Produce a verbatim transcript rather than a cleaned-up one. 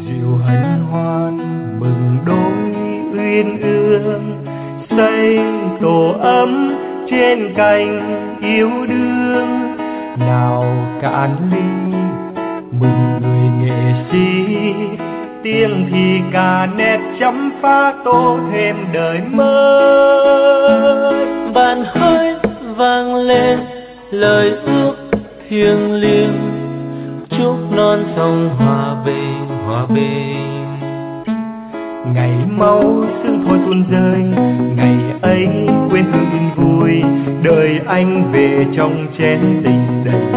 rượu hân hoan mừng đôi uyên ương, xây tổ ấm trên cành yêu đương. Nào cạn ly mừng người nghệ sĩ, tiếng thì ca nét chấm phá tô thêm đời mới. Bàn hơi vang lên lời ước thiêng liêng, chúc non sông hòa bình hòa bình. Ngày mau sương thôi tuôn rơi, ngày ấy quê hương yên vui, đời anh về trong chén tình đầy